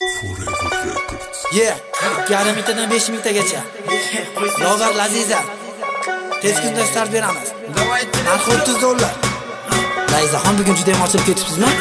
Yarim mingtadan 5 mingtagacha. Lovar Laziza. Tez kunda start beramiz. Narxi $30. Lazizaxon, bugun juda ham ochilib ketibsizmi?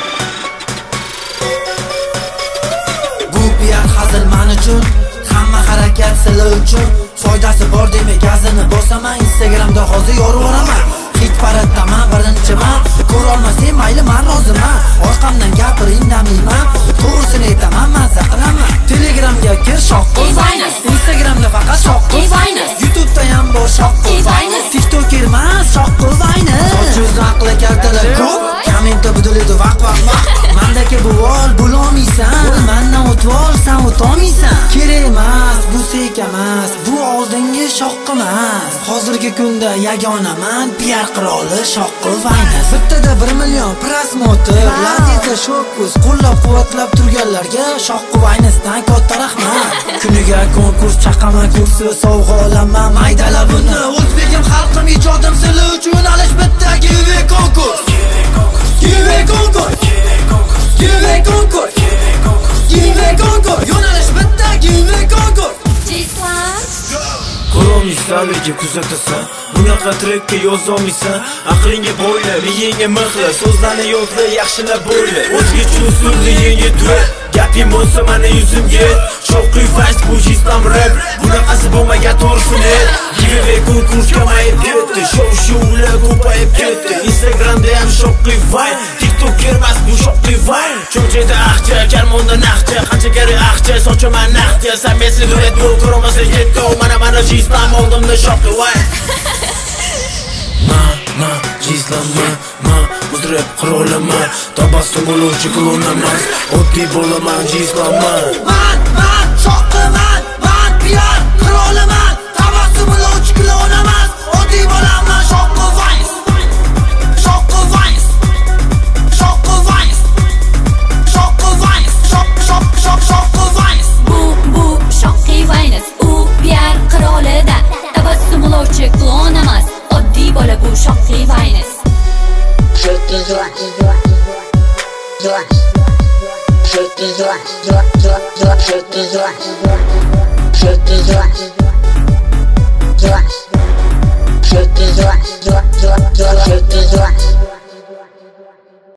Bu piar hazil men uchun, hamma harakat sizlar uchun. Foydasi bor demay gazini bosaman, Instagramda hozir yorib hit paraddaman, birinchiman. Ko'ra olmasang mayli, men roziman. Orqamdan gapir, indamayman. To'g'risini aytaman, maza qilaman. Telegramga kir, shoq qilmaymiz. Instagramda faqat shoq qilmaymiz. YouTube'da ham bor shoq qilmaymiz. TikToker emas, shoq qilmaymiz. So'z aqli kaltalar ko'p, kommentda budiladi vaqt. Mendagi bu ol bo'lolmaysan. Mendan o'tib ol, sen o'tolmaysan. Kerak emas, bu sek emas, bu oldingi shoq emas. Hozirgi kunda yagonaman, piar qiroli shoq qilmaymiz. Bittada 1 million prosmotr, Laziza Shokus qo'llab-quvvatlab turganlarga shoq qilmaysizdan katta rahmat. Kuniga konkurs chaqaman, kursi sovg'a olaman, maydala buni. O'zbegim xalqim, ijodim sizlar uchun alish bitta giveaway konkurs. Giveaway konkurs. Giveaway konkurs. Giveaway konkurs. Yo'nalish bitta giveaway konkurs. Ko'rolmaysan lekin kuzatasan, bunaqa trekka yozolmaysan. Aqlingga bo'yla, miyangga mixla, so'zlarni yodla, yaxshilab bo'yla. O'zgacha usulni yengi tur, gaping bo'lsa mana yuzimga. Shoqqiy fast bu islam rap, bunaqasi bo'lmagan to'g'risini. Giveaway konkurs kamayib ketdi, shov-shuvlar ko'payib ketdi. Instagramda ham shoqqiy vibe, TikToker emas bu shoqqiy vibe. Cho'chada axcha, karmonda naqcha, qancha kerak axcha, sochaman naqcha. Sen meni duet bu ko'rmasa ketdi, mana jislam oldimda shoqqiy vibe. Ma jizlama, mudrab qirolama, tabassum bo'luvchi klon emas, oddiy bo'laman jizlama. Man shoqqiman, man piar qirolaman, tabassum bo'luvchi klon emas, oddiy bo'laman shoqqi vayz. Shoqqi vayz. Shoqqi vayz. Shoqqi vayz. Shoqqi vayz. Bu shoqqi vayz, u piar qirolida, tabassum bo'luvchi klon emas, oddiy bola bu shoqqi vayz. Je te